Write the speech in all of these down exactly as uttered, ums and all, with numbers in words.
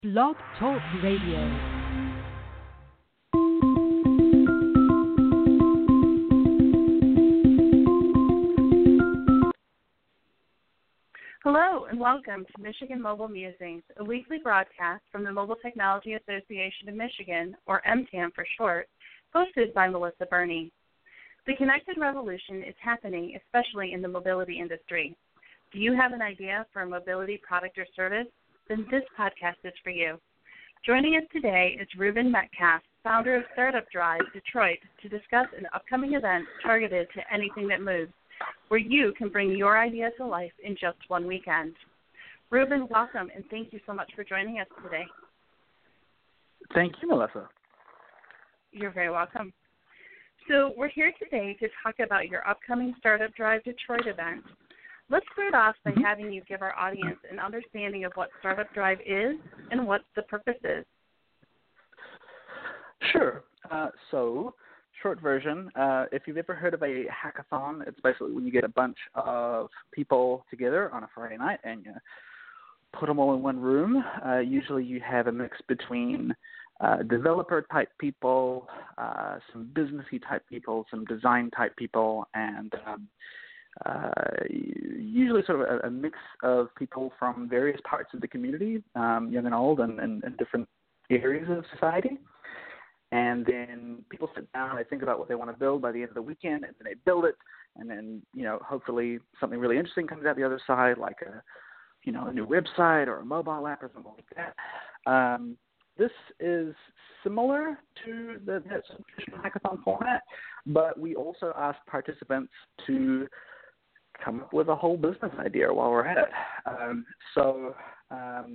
Blog Talk Radio. Hello and welcome to Michigan Mobile Musings, a weekly broadcast from the Mobile Technology Association of Michigan, or M T A M for short, hosted by Melissa Burney. The connected revolution is happening, especially in the mobility industry. Do you have an idea for a mobility product or service? Then this podcast is for you. Joining us today is Ruben Metcalf, founder of Startup Drive Detroit, to discuss an upcoming event targeted to anything that moves, where you can bring your idea to life in just one weekend. Ruben, welcome, and thank you so much for joining us today. Thank you, Melissa. You're very welcome. So we're here today to talk about your upcoming Startup Drive Detroit event. Let's start off by Mm-hmm. having you give our audience an understanding of what Startup Drive is and what the purpose is. Sure. Uh, so, short version, uh, if you've ever heard of a hackathon, it's basically when you get a bunch of people together on a Friday night and you put them all in one room. Uh, usually you have a mix between uh, developer-type people, uh, some businessy type people, some design-type people, and um, Uh, usually sort of a, a mix of people from various parts of the community, um, young and old, and, and, and different areas of society. And then people sit down, they think about what they want to build by the end of the weekend, and then they build it. And then, you know, hopefully something really interesting comes out the other side, like a, you know, a new website or a mobile app or something like that. Um, this is similar to the that traditional hackathon format, but we also ask participants to come up with a whole business idea while we're at it. Um, so um,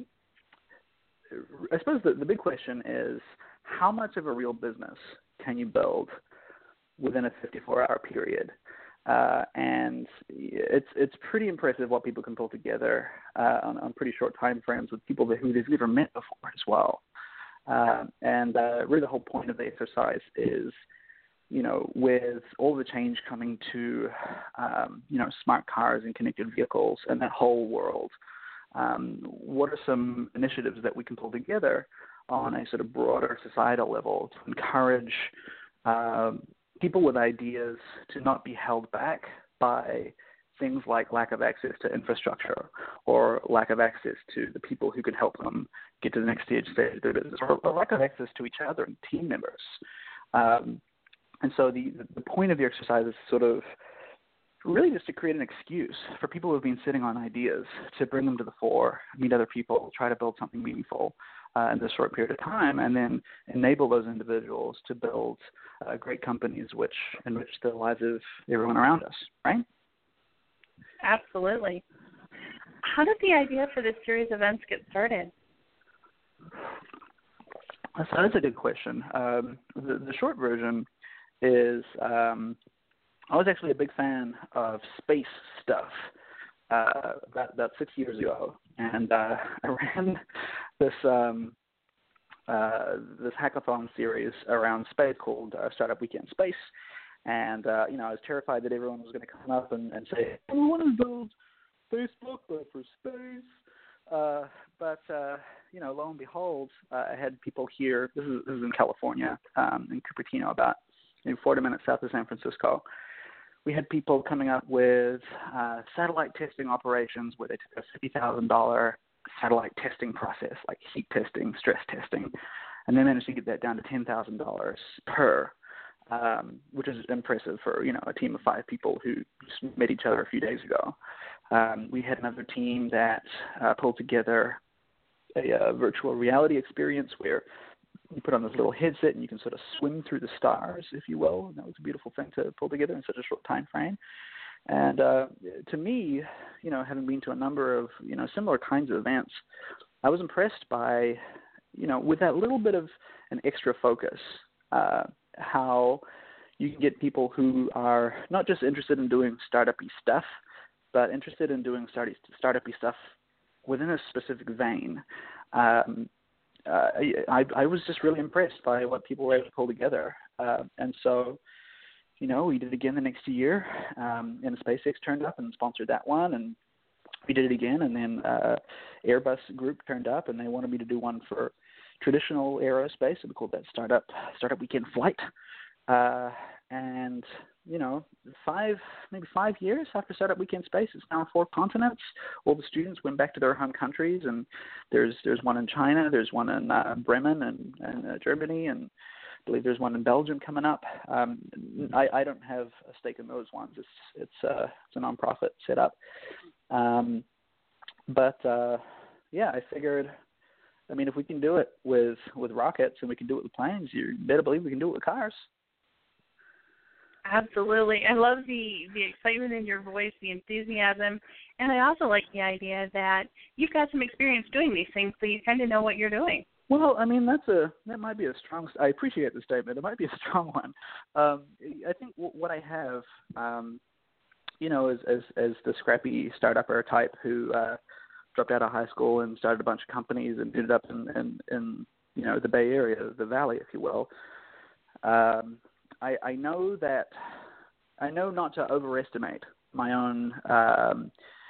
I suppose the, the big question is, how much of a real business can you build within a fifty-four hour period? Uh, and it's it's pretty impressive what people can pull together uh, on, on pretty short time frames with people who they've never met before as well. Uh, and uh, really the whole point of the exercise is, you know, with all the change coming to, um, you know, smart cars and connected vehicles and that whole world, um, what are some initiatives that we can pull together on a sort of broader societal level to encourage um, people with ideas to not be held back by things like lack of access to infrastructure or lack of access to the people who can help them get to the next stage, stage of their business, or, or lack of access to each other and team members. Um, And so the, the point of the exercise is sort of really just to create an excuse for people who have been sitting on ideas to bring them to the fore, meet other people, try to build something meaningful uh, in this short period of time, and then enable those individuals to build uh, great companies which enrich the lives of everyone around us, right? Absolutely. How did the idea for this series of events get started? So that's a good question. Um, the, the short version is um, I was actually a big fan of space stuff uh, about, about six years ago, and uh, I ran this um, uh, this hackathon series around space called uh, Startup Weekend Space, and uh, you know I was terrified that everyone was going to come up and, and say, "We want to build Facebook but for space." Uh, but uh, you know, lo and behold, uh, I had people here. This is, this is in California, um, in Cupertino, about maybe forty minutes south of San Francisco. We had people coming up with uh, satellite testing operations where they took a fifty thousand dollars satellite testing process, like heat testing, stress testing, and they managed to get that down to ten thousand dollars per, um, which is impressive for, you know, a team of five people who just met each other a few days ago. Um, we had another team that uh, pulled together a uh, virtual reality experience where you put on this little headset and you can sort of swim through the stars, if you will. And that was a beautiful thing to pull together in such a short time frame. And uh, to me, you know, having been to a number of, you know, similar kinds of events, I was impressed by, you know, with that little bit of an extra focus, uh, how you can get people who are not just interested in doing startup-y stuff, but interested in doing start- startup-y stuff within a specific vein. Um, Uh, I, I was just really impressed by what people were able to pull together. Uh, and so, you know, we did it again the next year, um, and SpaceX turned up and sponsored that one, and we did it again. And then uh, Airbus group turned up, and they wanted me to do one for traditional aerospace. We called that startup startup weekend flight. Uh, and you know, five maybe five years after Startup Weekend Space, it's now on four continents. All the students went back to their home countries, and there's there's one in China, there's one in uh, Bremen and, and uh, Germany, and I believe there's one in Belgium coming up. Um, I, I don't have a stake in those ones. It's it's uh, it's a nonprofit setup. Um, but uh, yeah, I figured. I mean, if we can do it with with rockets and we can do it with planes, you better believe we can do it with cars. Absolutely. I love the, the excitement in your voice, the enthusiasm, and I also like the idea that you've got some experience doing these things, so you kind of know what you're doing. Well, I mean, that's a that might be a strong. I appreciate the statement. It might be a strong one. Um, I think w- what I have, um, you know, as as as the scrappy startupper type who uh, dropped out of high school and started a bunch of companies and ended up in in, in you know the Bay Area, the Valley, if you will. Um, I, I know that I know not to overestimate my own um,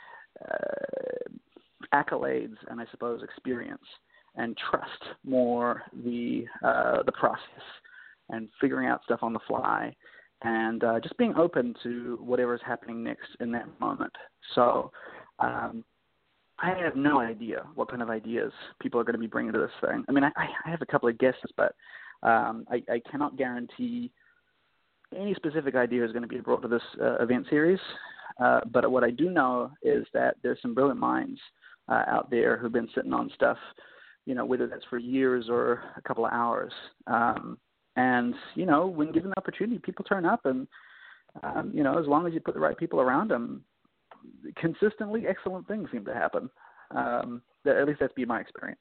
uh, accolades and I suppose experience, and trust more the uh, the process and figuring out stuff on the fly, and uh, just being open to whatever's happening next in that moment. So um, I have no idea what kind of ideas people are going to be bringing to this thing. I mean, I, I have a couple of guesses, but um, I, I cannot guarantee any specific idea is going to be brought to this uh, event series. Uh, but what I do know is that there's some brilliant minds uh, out there who've been sitting on stuff, you know, whether that's for years or a couple of hours. Um, and, you know, when given the opportunity, people turn up and, um, you know, as long as you put the right people around them, consistently excellent things seem to happen. Um, at least that's been my experience.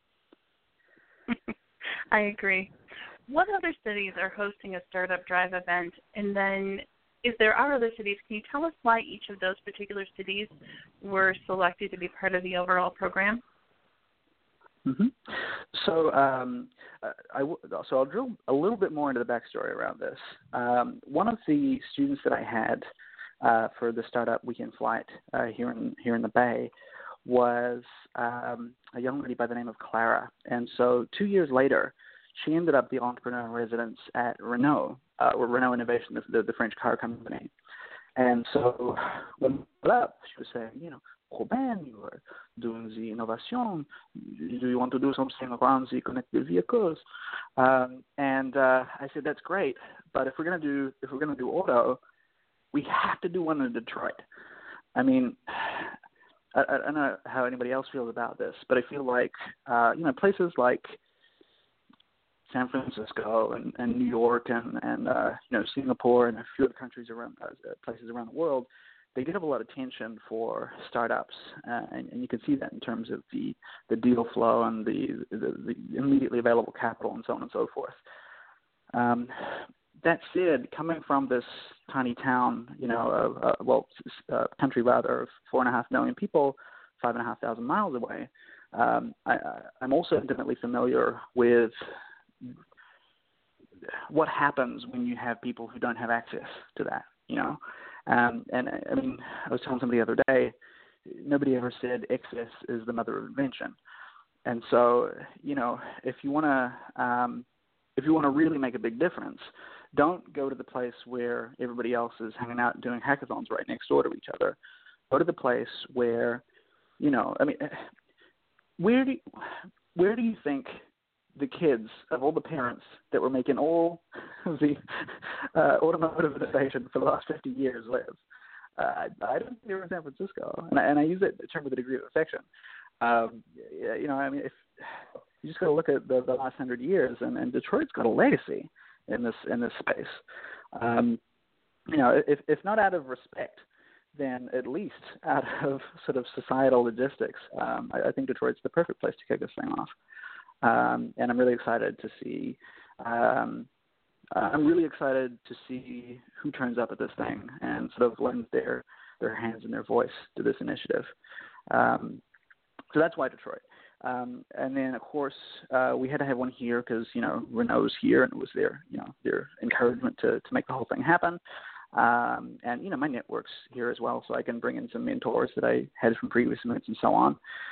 I agree. What other cities are hosting a Startup Drive event? And then if there are other cities, can you tell us why each of those particular cities were selected to be part of the overall program? Mm-hmm. So, um, I w- so I'll drill a little bit more into the backstory around this. Um, one of the students that I had uh, for the Startup Weekend Flight uh, here in here in the Bay was um, a young lady by the name of Clara, and so two years later, she ended up the entrepreneur in residence at Renault, uh, or Renault Innovation, the, the French car company. And so when we met up, she was saying, you know, Robin, you are doing the innovation. Do you want to do something around the connected vehicles? Um, and uh, I said, that's great, but if we're gonna do if we're gonna do auto, we have to do one in Detroit. I mean, I, I don't know how anybody else feels about this, but I feel like uh, you know places like San Francisco and, and New York and, and uh, you know Singapore and a few other countries around uh, places around the world, they get have a lot of attention for startups, uh, and, and you can see that in terms of the, the deal flow and the, the, the immediately available capital and so on and so forth. Um, that said, coming from this tiny town, you know, uh, uh, well, uh, country rather, of four and a half million people, five and a half thousand miles away, um, I, I'm also intimately familiar with what happens when you have people who don't have access to that, you know. Um, and I mean, I was telling somebody the other day, nobody ever said excess is the mother of invention. And so, you know, if you want to, um, if you want to really make a big difference, don't go to the place where everybody else is hanging out and doing hackathons right next door to each other. Go to the place where, you know, I mean, where do you, where do you think the kids of all the parents that were making all of the uh, automotive innovation for the last fifty years live? Uh, I don't think they were in San Francisco, and I, and I use that term with a degree of affection. Um, you know, I mean, if you just got to look at the, the last hundred years, and, and Detroit's got a legacy in this in this space. Um, you know, if if not out of respect, then at least out of sort of societal logistics. Um, I, I think Detroit's the perfect place to kick this thing off. Um, and I'm really excited to see. Um, I'm really excited to see who turns up at this thing and sort of lends their their hands and their voice to this initiative. Um, so that's why Detroit. Um, and then of course uh, we had to have one here because you know Renault's here and it was their you know their encouragement to to make the whole thing happen. Um, and you know my network's here as well, so I can bring in some mentors that I had from previous events and so on.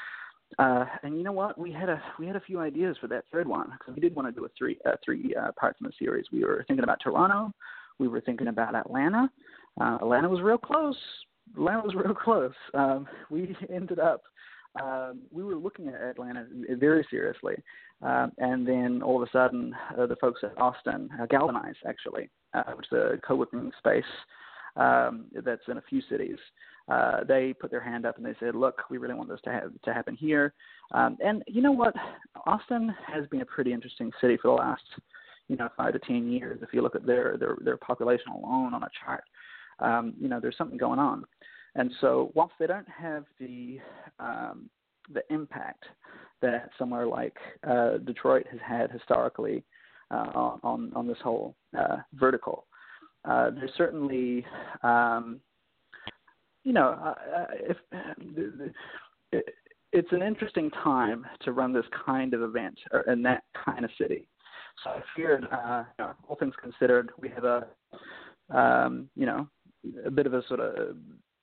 Uh, and you know what? We had a we had a few ideas for that third one because we did want to do a three uh, three uh, parts in the series. We were thinking about Toronto, we were thinking about Atlanta. Uh, Atlanta was real close. Atlanta was real close. Um, we ended up um, we were looking at Atlanta very seriously, um, and then all of a sudden, uh, the folks at Austin, uh, Galvanize actually, uh, which is a co-working space um, that's in a few cities. Uh, they put their hand up and they said, look, we really want this to, have, to happen here. Um, and you know what? Austin has been a pretty interesting city for the last, you know, five to ten years. If you look at their, their, their population alone on a chart, um, you know, there's something going on. And so whilst they don't have the, um, the impact that somewhere like uh, Detroit has had historically uh, on, on this whole uh, vertical, uh, there's certainly um, – You know, uh, if, uh, it's an interesting time to run this kind of event or in that kind of city. So I feared, uh, you know, all things considered, we have a, um, you know, a bit of a sort of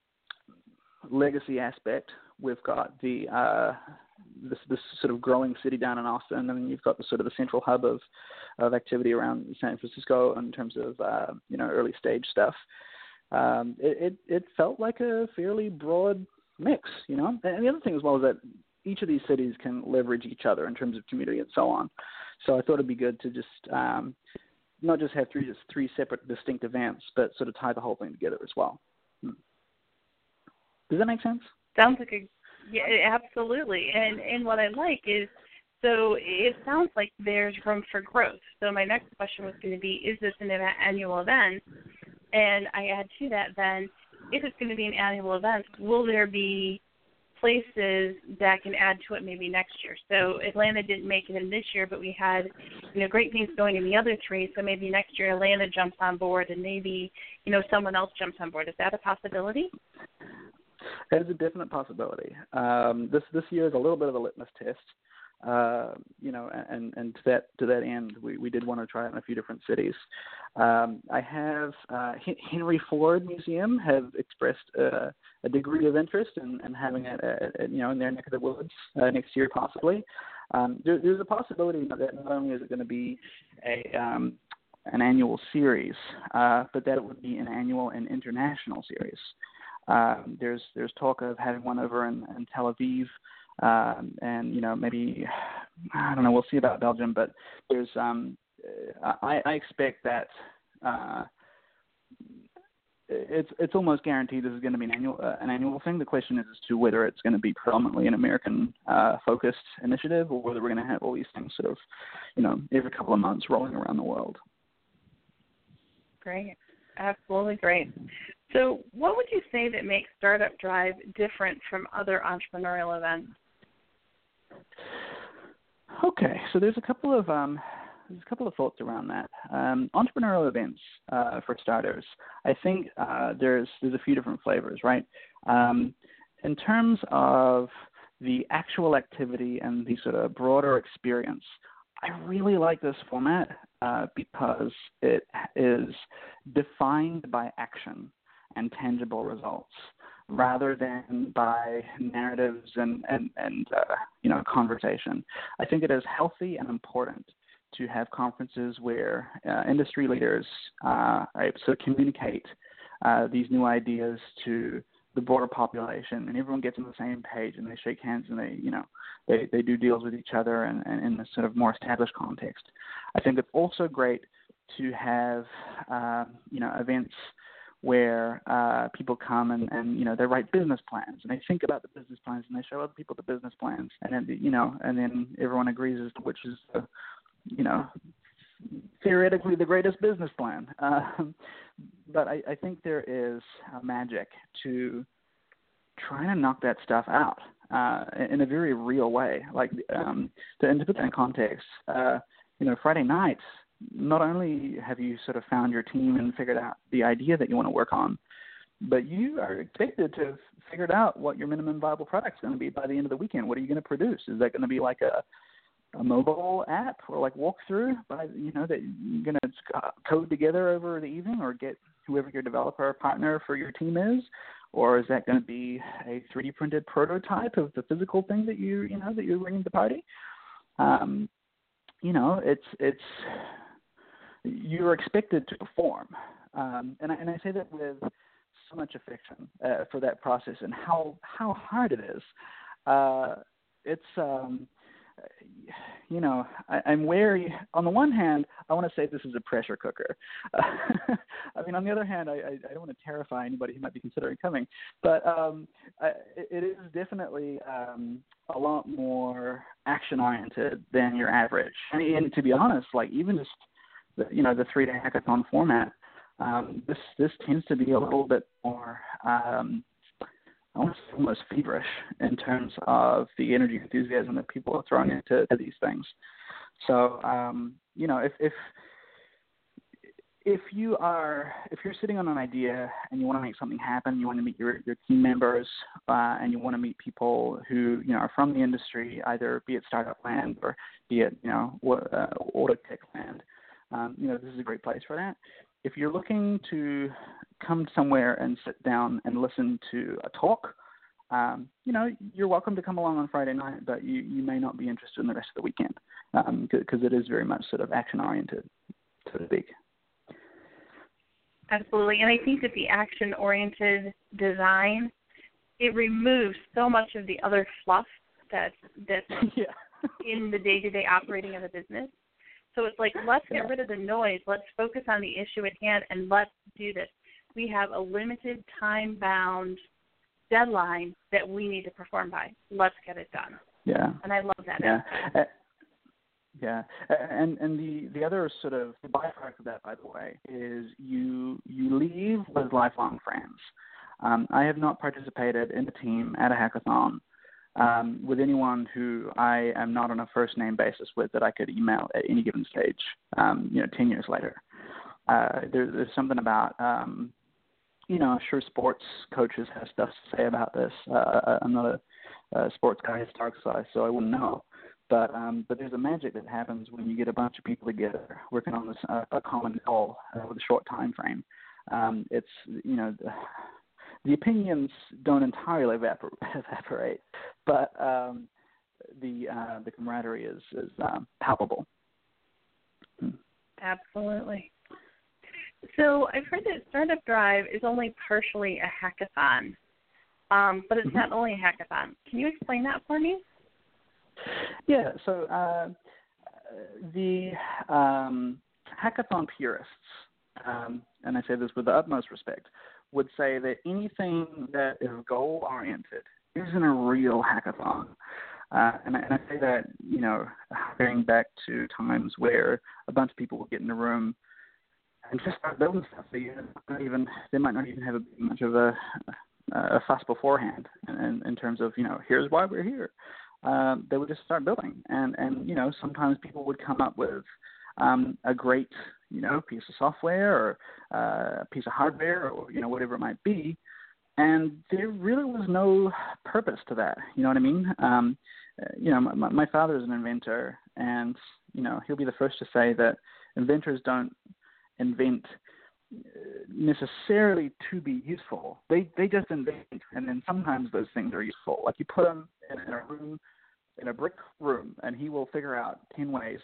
legacy aspect. We've got the uh, this this sort of growing city down in Austin, and then you've got the sort of the central hub of of activity around San Francisco in terms of uh, you know early stage stuff. Um, it, it, it felt like a fairly broad mix, you know. And the other thing as well is that each of these cities can leverage each other in terms of community and so on. So I thought it'd be good to just um, not just have three just three separate distinct events, but sort of tie the whole thing together as well. Hmm. Does that make sense? Sounds like a yeah, absolutely. And and what I like is so it sounds like there's room for growth. So my next question was going to be: is this an annual event? And I add to that then, if it's going to be an annual event, will there be places that can add to it maybe next year? So Atlanta didn't make it in this year, but we had, you know, great things going in the other three. So maybe next year Atlanta jumps on board and maybe, you know, someone else jumps on board. Is that a possibility? That is a definite possibility. Um, this this year is a little bit of a litmus test. Uh, you know, and, and to that to that end, we, we did want to try it in a few different cities. Um, I have uh, Henry Ford Museum have expressed uh, a degree of interest in, in having it, at, at, you know, in their neck of the woods uh, next year, possibly. Um, there, there's a possibility that not only is it going to be a um, an annual series, uh, but that it would be an annual and international series. Um, there's there's talk of having one over in, in Tel Aviv. Um, and, you know, maybe, I don't know, we'll see about Belgium, but there's, um, I, I expect that uh, it's it's almost guaranteed this is going to be an annual uh, an annual thing. The question is as to whether it's going to be predominantly an American uh, focused initiative or whether we're going to have all these things sort of, you know, every couple of months rolling around the world. Great. Absolutely great. So what would you say that makes Startup Drive different from other entrepreneurial events? Okay, so there's a couple of um, there's a couple of thoughts around that. Um, entrepreneurial events, uh, for starters, I think uh, there's there's a few different flavors, right? Um, in terms of the actual activity and the sort of broader experience, I really like this format uh, because it is defined by action and tangible results, rather than by narratives and, and, and uh, you know, conversation. I think it is healthy and important to have conferences where uh, industry leaders uh, are able to communicate uh, these new ideas to the broader population, and everyone gets on the same page and they shake hands and they, you know, they, they do deals with each other and, and in this sort of more established context. I think it's also great to have, uh, you know, events where uh, people come and, and, you know, they write business plans and they think about the business plans and they show other people the business plans. And then, you know, and then everyone agrees as to which is, the, you know, theoretically the greatest business plan. Um, but I, I think there is a magic to trying to knock that stuff out uh, in a very real way. Like, um, to, and to put that in context, uh, you know, Friday nights, not only have you sort of found your team and figured out the idea that you want to work on, but you are expected to have figured out what your minimum viable product is going to be by the end of the weekend. What are you going to produce? Is that going to be like a, a mobile app or like walkthrough by, you know, that you're going to code together over the evening or get whoever your developer partner for your team is, or is that going to be a three D printed prototype of the physical thing that you you know that you're bringing to the party? Um, you know, it's it's you're expected to perform, um, and I, and I say that with so much affection uh, for that process and how how hard it is. Uh, it's um, you know, I, I'm wary. On the one hand, I want to say this is a pressure cooker. Uh, I mean, on the other hand, I, I, I don't want to terrify anybody who might be considering coming. But um, I, it is definitely um, a lot more action-oriented than your average. I mean, and to be honest, like even just the, you know the three-day hackathon format, um, this this tends to be a little bit more. Um, I want to say almost feverish in terms of the energy and enthusiasm that people are throwing into to these things. So, um, you know, if, if if you are if you're sitting on an idea and you want to make something happen, you want to meet your, your team members, uh, and you want to meet people who you know are from the industry, either be it startup land or be it you know uh, auto tech land, um, you know, this is a great place for that. If you're looking to come somewhere and sit down and listen to a talk, um, you know, you're welcome to come along on Friday night, but you, you may not be interested in the rest of the weekend because um, it is very much sort of action-oriented, so to speak. Absolutely, and I think that the action-oriented design, it removes so much of the other fluff that's, that's yeah. in the day-to-day operating of a business. So it's like, let's get yeah. rid of the noise. Let's focus on the issue at hand, and let's do this. We have a limited time-bound deadline that we need to perform by. Let's get it done. Yeah. And I love that. Yeah. Uh, yeah. And and the, the other sort of the byproduct of that, by the way, is you you leave with lifelong friends. Um, I have not participated in a team at a hackathon Um, with anyone who I am not on a first name basis with that I could email at any given stage, um, you know, ten years later. Uh, there, there's something about, um, you know, I'm sure sports coaches have stuff to say about this. Uh, I'm not a, a sports guy, it's dark side, so I wouldn't know. But um, but there's a magic that happens when you get a bunch of people together working on this uh, a common goal uh, with a short time frame. Um, it's, you know, the, The opinions don't entirely evapor- evaporate, but um, the uh, the camaraderie is is um, palpable. Absolutely. So I've heard that Startup Drive is only partially a hackathon, um, but it's mm-hmm. not only a hackathon. Can you explain that for me? Yeah. So uh, the um, hackathon purists, um, and I say this with the utmost respect, would say that anything that is goal-oriented isn't a real hackathon. Uh, and, I, and I say that, you know, going back to times where a bunch of people would get in a room and just start building stuff. They, not even, they might not even have a, much of a, a fuss beforehand in, in terms of, you know, here's why we're here. Um, they would just start building. And, and, you know, sometimes people would come up with um, a great, you know, piece of software or uh, a piece of hardware or, you know, whatever it might be. And there really was no purpose to that. You know what I mean? Um, you know, my, my father is an inventor, and, you know, he'll be the first to say that inventors don't invent necessarily to be useful. They they just invent, and then sometimes those things are useful. Like you put them in, in a room, in a brick room, and he will figure out ten ways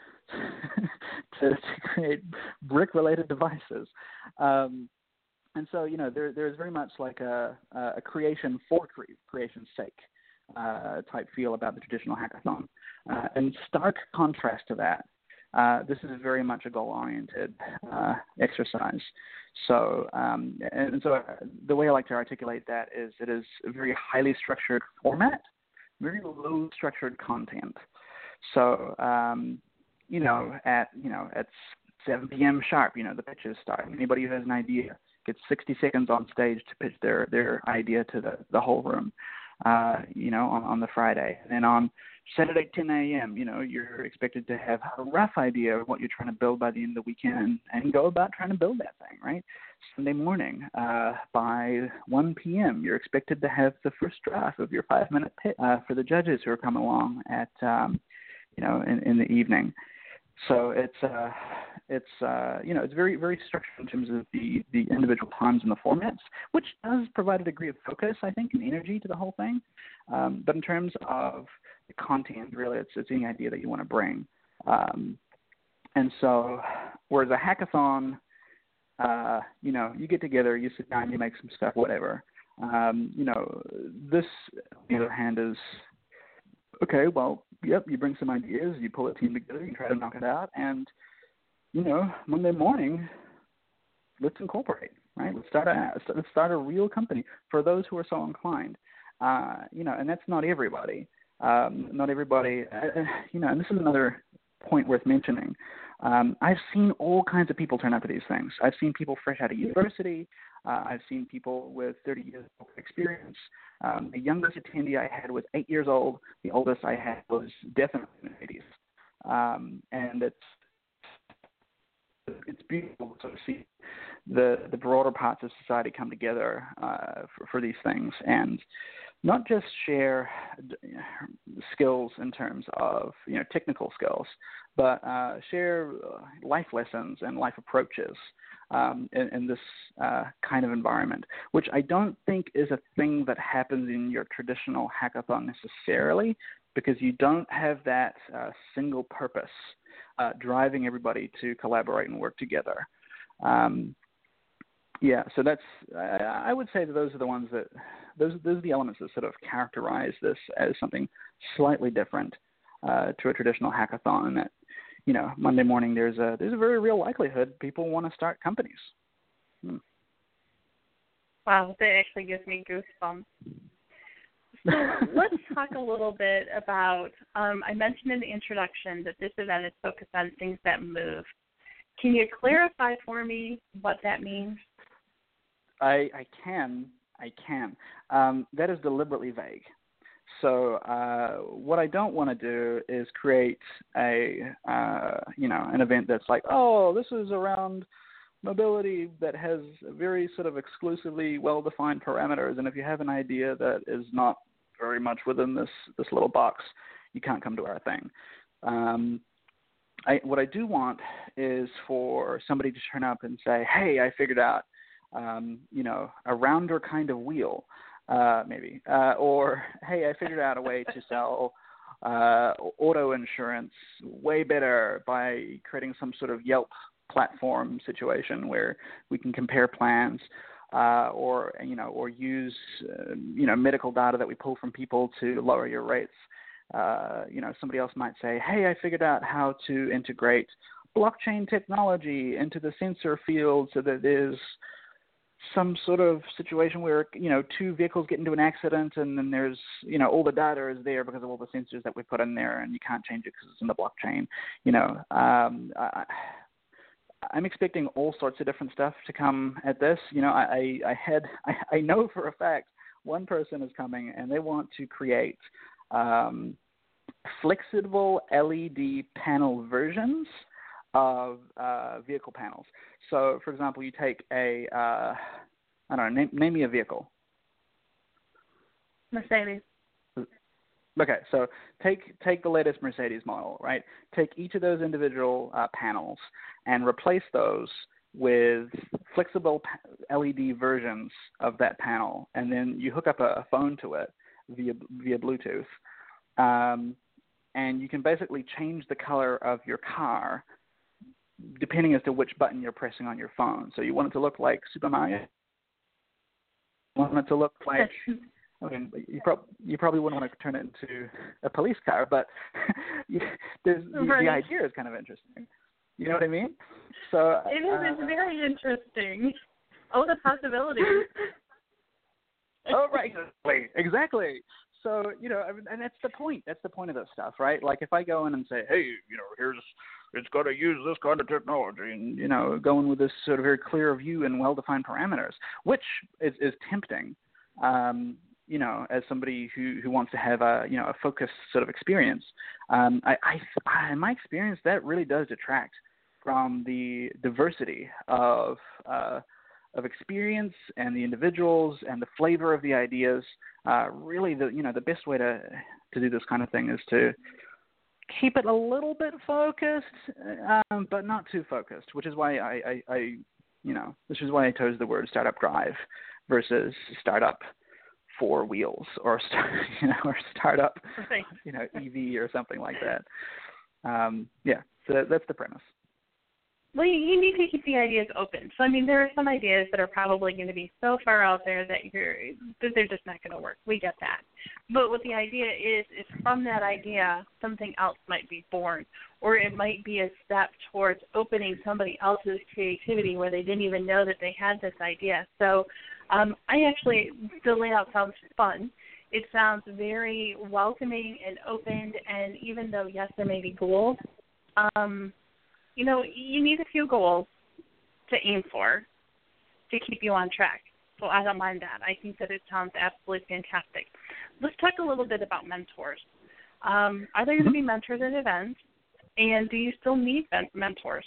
to, to create brick-related devices. Um, and so, you know, there there's very much like a, a creation for cre- creation's sake uh, type feel about the traditional hackathon. Uh, in stark contrast to that, uh, this is very much a goal-oriented uh, exercise. So, um, and, and so the way I like to articulate that is it is a very highly structured format, very low structured content. So, um, you know, at you know at seven p.m. sharp, you know, the pitches start. Anybody who has an idea gets sixty seconds on stage to pitch their, their idea to the, the whole room, uh, you know, on, on the Friday. And then on Saturday, ten a.m., you know, you're expected to have a rough idea of what you're trying to build by the end of the weekend and go about trying to build that thing, right? Sunday morning, uh, by one p.m., you're expected to have the first draft of your five-minute pitch uh, for the judges who are coming along at, um, you know, in, in the evening. So it's, uh, It's uh, you know it's very very structured in terms of the, the individual times and the formats, which does provide a degree of focus, I think, and energy to the whole thing. Um, but in terms of the content, really, it's it's any idea that you want to bring. Um, and so, whereas a hackathon, uh, you know, you get together, you sit down, you make some stuff, whatever. Um, you know, this, on the other hand, is okay. Well, yep, you bring some ideas, you pull a team together, you try to knock it out, and you know, Monday morning, let's incorporate, right? Let's start a let's start a real company for those who are so inclined. Uh, you know, and that's not everybody. Um, not everybody. Uh, you know, and this is another point worth mentioning. Um, I've seen all kinds of people turn up to these things. I've seen people fresh out of university. Uh, I've seen people with thirty years of experience. Um, the youngest attendee I had was eight years old. The oldest I had was definitely in the eighties. Um, and it's it's beautiful to sort of see the, the broader parts of society come together uh, for, for these things, and not just share skills in terms of, you know, technical skills, but uh, share life lessons and life approaches um, in, in this uh, kind of environment, which I don't think is a thing that happens in your traditional hackathon necessarily, because you don't have that uh, single purpose uh, driving everybody to collaborate and work together. Um, yeah, so that's, I, I would say that those are the ones that, those, those are the elements that sort of characterize this as something slightly different uh, to a traditional hackathon. And that, you know, Monday morning there's a there's a very real likelihood people want to start companies. Hmm. Wow, that actually gives me goosebumps. So let's talk a little bit about, um, I mentioned in the introduction that this event is focused on things that move. Can you clarify for me what that means? I, I can. I can. Um, that is deliberately vague. So uh, what I don't want to do is create a, uh, you know, an event that's like, oh, this is around mobility that has very sort of exclusively well-defined parameters, and if you have an idea that is not very much within this, this little box, you can't come to our thing. Um, I, what I do want is for somebody to turn up and say, hey, I figured out, um, you know, a rounder kind of wheel. Uh, maybe, uh, or hey, I figured out a way to sell uh, auto insurance way better by creating some sort of Yelp platform situation where we can compare plans, uh, or you know, or use uh, you know medical data that we pull from people to lower your rates. Uh, you know, somebody else might say, hey, I figured out how to integrate blockchain technology into the sensor field so that there's some sort of situation where, you know, two vehicles get into an accident and then there's, you know, all the data is there because of all the sensors that we put in there and you can't change it because it's in the blockchain. You know, um, I, I'm expecting all sorts of different stuff to come at this. You know, I, I had, I, I know for a fact one person is coming and they want to create um, flexible L E D panel versions of uh, vehicle panels. So, for example, you take a, uh, I don't know, name, name me a vehicle. Mercedes. Okay, so take take the latest Mercedes model, right? Take each of those individual uh, panels and replace those with flexible L E D versions of that panel, and then you hook up a, a phone to it via via Bluetooth, um, and you can basically change the color of your car depending as to which button you're pressing on your phone. So you want it to look like Super Mario? You want it to look like, I mean, you, prob- you probably wouldn't want to turn it into a police car, but there's, right. the idea is kind of interesting. You know what I mean? So It is. uh, It's very interesting. Oh, the possibilities. Oh, right. Exactly. Exactly. So, you know, and that's the point. That's the point of this stuff, right? Like if I go in and say, hey, you know, here's, it's got to use this kind of technology and, you know, going with this sort of very clear view and well-defined parameters, which is, is tempting, um, you know, as somebody who, who wants to have a, you know, a focused sort of experience. Um, I, I, in my experience, that really does detract from the diversity of uh, of experience and the individuals and the flavor of the ideas. Uh, really, the you know the best way to to do this kind of thing is to keep it a little bit focused, um, but not too focused, which is why I, I, I, you know, which is why I chose the word startup drive versus startup four wheels or, you know, or startup, right. you know, E V or something like that. Um, yeah, so that, that's the premise. Well, you need to keep the ideas open. So, I mean, there are some ideas that are probably going to be so far out there that you're that they're just not going to work. We get that. But what the idea is, is from that idea, something else might be born, or it might be a step towards opening somebody else's creativity where they didn't even know that they had this idea. So, um, I actually, the layout sounds fun. It sounds very welcoming and open, and even though, yes, there may be goals, um, you know, you need a few goals to aim for to keep you on track. So I don't mind that. I think that it sounds absolutely fantastic. Let's talk a little bit about mentors. Um, are there going to be mentors at events, and do you still need mentors?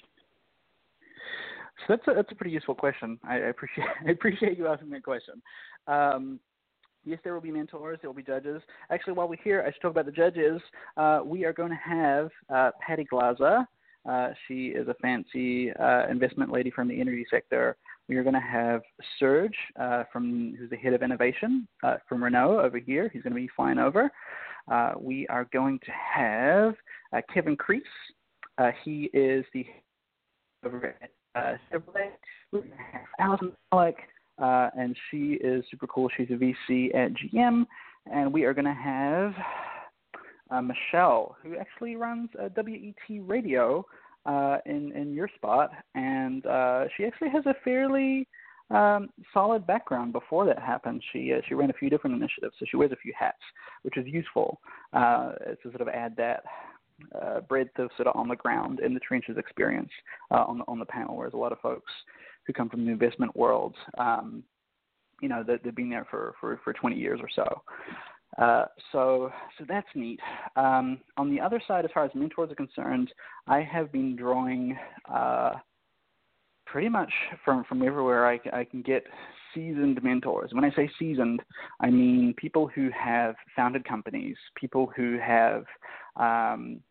So that's a, that's a pretty useful question. I, I appreciate I appreciate you asking that question. Um, yes, there will be mentors. There will be judges. Actually, while we're here, I should talk about the judges. Uh, we are going to have uh, Patty Glaser. Uh, she is a fancy uh, investment lady from the energy sector. We are going to have Serge, uh, from who's the head of innovation uh, from Renault over here. He's going to be flying over. Uh, we are going to have uh, Kevin Crease. Uh, he is the over at uh, Chevrolet. We're going to have Alison Pollock, uh, and she is super cool. She's a V C at G M. And we are going to have Uh, Michelle, who actually runs uh, W E T Radio uh, in, in your spot, and uh, she actually has a fairly um, solid background before that happened. She uh, she ran a few different initiatives, so she wears a few hats, which is useful uh, to sort of add that uh, breadth of sort of on the ground in the trenches experience uh, on, the, on the panel, whereas a lot of folks who come from the investment world, um, you know, they, they've been there for, for, for twenty years or so. Uh, so, so that's neat. Um, on the other side, as far as mentors are concerned, I have been drawing uh, pretty much from, from everywhere I, I can get seasoned mentors. When I say seasoned, I mean people who have founded companies, people who have, um,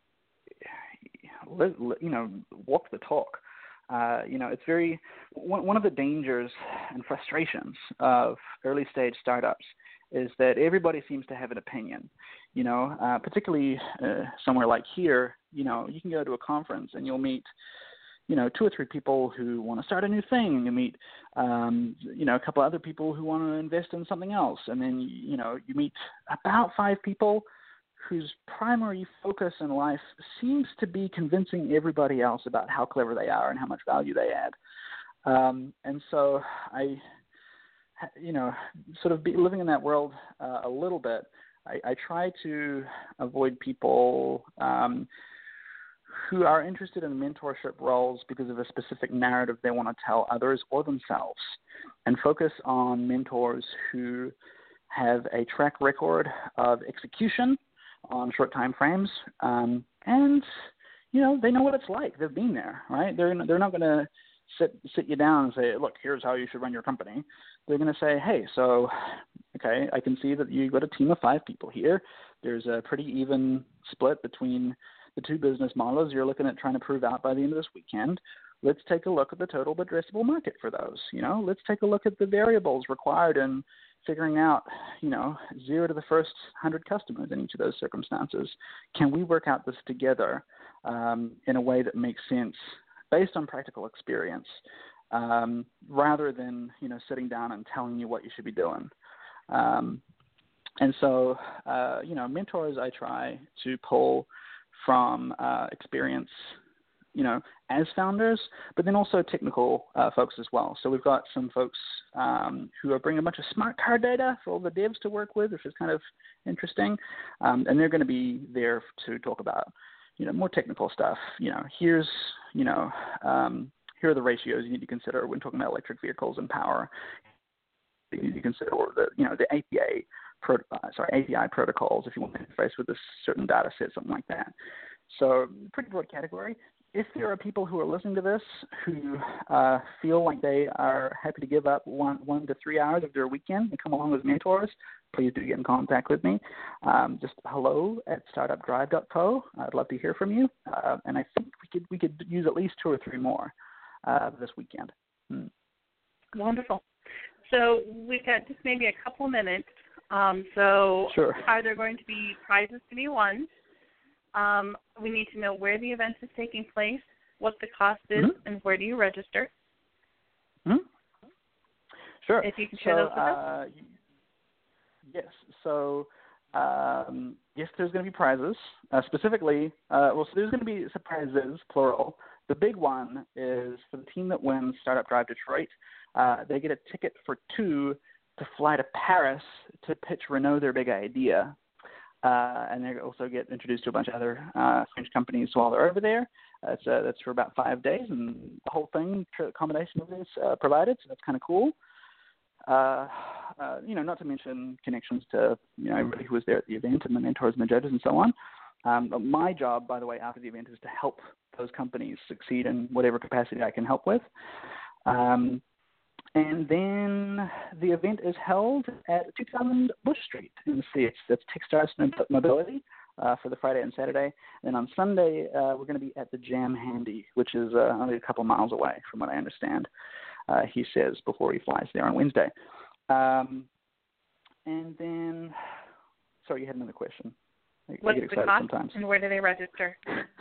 li- li- you know, walked the talk. Uh, you know, it's very one, one of the dangers and frustrations of early stage startups is that everybody seems to have an opinion, you know, uh, particularly uh, somewhere like here. You know, you can go to a conference and you'll meet, you know, two or three people who want to start a new thing, and you meet, um, you know, a couple other people who want to invest in something else. And then, you know, you meet about five people whose primary focus in life seems to be convincing everybody else about how clever they are and how much value they add. Um, and so I, you know, sort of be living in that world uh, a little bit, I, I try to avoid people um, who are interested in mentorship roles because of a specific narrative they want to tell others or themselves, and focus on mentors who have a track record of execution on short time frames, um, and, you know, they know what it's like. They've been there, right? They're, they're not going to sit sit you down and say, look, here's how you should run your company. They're going to say, hey, so, okay, I can see that you've got a team of five people here. There's a pretty even split between the two business models you're looking at trying to prove out by the end of this weekend. Let's take a look at the total addressable market for those. You know, let's take a look at the variables required in figuring out, you know, zero to the first hundred customers in each of those circumstances. Can we work out this together um, in a way that makes sense based on practical experience, um, rather than, you know, sitting down and telling you what you should be doing. Um, and so, uh, you know, mentors I try to pull from uh, experience, you know, as founders, but then also technical uh, folks as well. So we've got some folks um, who are bringing a bunch of smart card data for all the devs to work with, which is kind of interesting. Um, and they're going to be there to talk about, you know, more technical stuff. You know, here's, you know, um, here are the ratios you need to consider when talking about electric vehicles and power. You need to consider the, you know, the A P I, pro, uh, sorry, A P I protocols if you want to interface with a certain data set, something like that. So pretty broad category. If there are people who are listening to this who uh, feel like they are happy to give up one one to three hours of their weekend and come along as mentors, please do get in contact with me. Um, just hello at startup drive dot co. I'd love to hear from you, uh, and I think we could we could use at least two or three more uh, this weekend. Hmm. Wonderful. So we've got just maybe a couple minutes. Um, so sure. Are there going to be prizes to be won? Um, we need to know where the event is taking place, what the cost is, mm-hmm. and where do you register? Mm-hmm. Sure. If you can share so, those with uh, us. Yes. So, um, yes, there's going to be prizes. Uh, specifically, uh, well, so there's going to be surprises, plural. The big one is for the team that wins Startup Drive Detroit. Uh, they get a ticket for two to fly to Paris to pitch Renault their big idea. Uh, and they also get introduced to a bunch of other uh, French companies while they're over there. Uh, it's, uh, that's for about five days, and the whole thing, accommodation is uh, provided, so that's kind of cool. Uh, uh, you know, not to mention connections to, you know, everybody who was there at the event and the mentors and the judges and so on. Um, but my job, by the way, after the event is to help those companies succeed in whatever capacity I can help with. Um, And then the event is held at two thousand Bush Street in the city. It's, that's Techstars Mobility uh, for the Friday and Saturday. And on Sunday, uh, we're going to be at the Jam Handy, which is uh, only a couple miles away from what I understand, uh, he says, before he flies there on Wednesday. Um, and then, sorry, you had another question. I, What's I get the excited cost sometimes. And where do they register?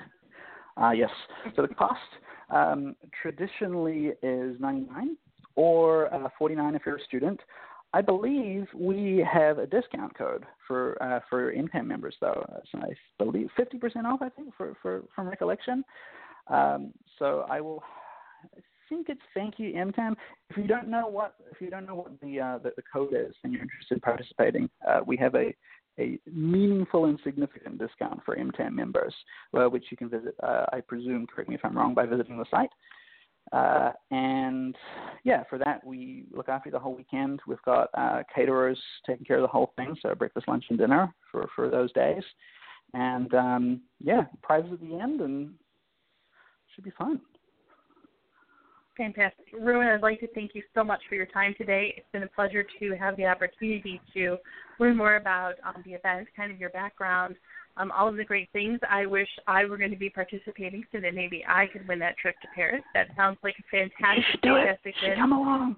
uh, yes. So the cost um, traditionally is ninety-nine dollars. Or uh, forty-nine if you're a student. I believe we have a discount code for uh, for M TAM members, though. So I believe fifty percent off, I think, for, for from recollection. Um, so I will. I think it's thank you M TAM. If you don't know what if you don't know what the uh, the, the code is and you're interested in participating, uh, we have a a meaningful and significant discount for M TAM members, uh, which you can visit. Uh, I presume, correct me if I'm wrong, by visiting the site. Uh, and yeah, for that, we look after you the whole weekend. We've got uh, caterers taking care of the whole thing, so breakfast, lunch, and dinner for, for those days. And um, yeah, prizes at the end, and it should be fun. Fantastic. Ruben, I'd like to thank you so much for your time today. It's been a pleasure to have the opportunity to learn more about um, the event, kind of your background, Um, all of the great things. I wish I were going to be participating so that maybe I could win that trip to Paris. That sounds like a fantastic, fantastic win. Come along.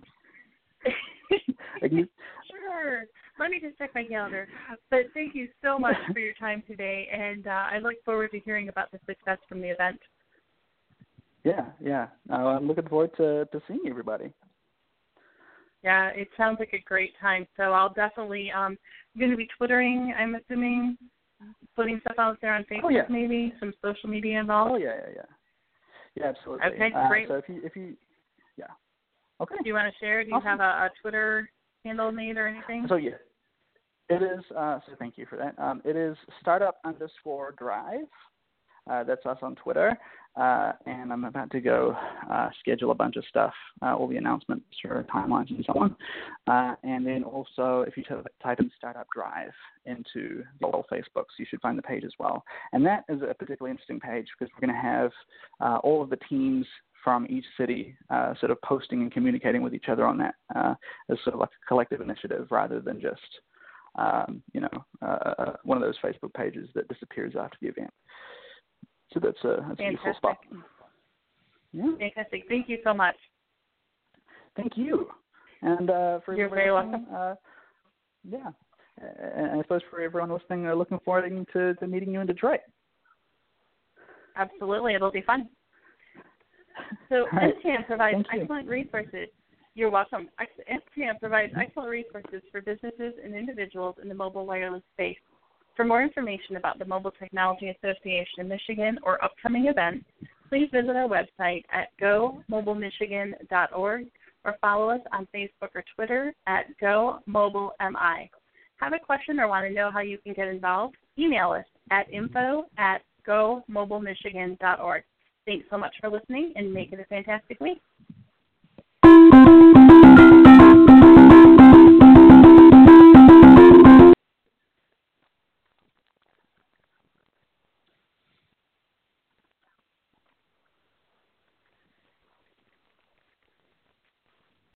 Sure. Let me just check my calendar. But thank you so much for your time today, and uh, I look forward to hearing about the success from the event. Yeah, yeah. Uh, I'm looking forward to, to seeing everybody. Yeah, it sounds like a great time. So I'll definitely, um, I'm going to be Twittering, I'm assuming, putting stuff out there on Facebook, oh, yeah. maybe some social media involved. Oh yeah, yeah, yeah, yeah, absolutely. Okay, uh, great. So if you, if you, yeah, okay. Do you want to share? Do you awesome. have a, a Twitter handle made or anything? So yeah, it is. Uh, so thank you for that. Um, it is startup underscore drive. Uh, that's us on Twitter. Uh, and I'm about to go uh, schedule a bunch of stuff, uh, all the announcements or timelines and so on. Uh, and then also, if you type in Startup Drive into the old Facebooks, you should find the page as well. And that is a particularly interesting page because we're going to have uh, all of the teams from each city uh, sort of posting and communicating with each other on that uh, as sort of like a collective initiative rather than just, um, you know, uh, one of those Facebook pages that disappears after the event. So that's a, that's a useful spot. Yeah. Fantastic. Thank you so much. Thank you. And uh, for You're very welcome. Uh, yeah. And I suppose for everyone listening, uh, looking forward to, to meeting you in Detroit. Absolutely. It'll be fun. So right. M TAM provides excellent resources. You're welcome. M TAM provides excellent resources for businesses and individuals in the mobile wireless space. For more information about the Mobile Technology Association of Michigan or upcoming events, please visit our website at go mobile michigan dot org or follow us on Facebook or Twitter at go mobile M I. Have a question or want to know how you can get involved? Email us at info at go mobile michigan dot org. Thanks so much for listening, and make it a fantastic week.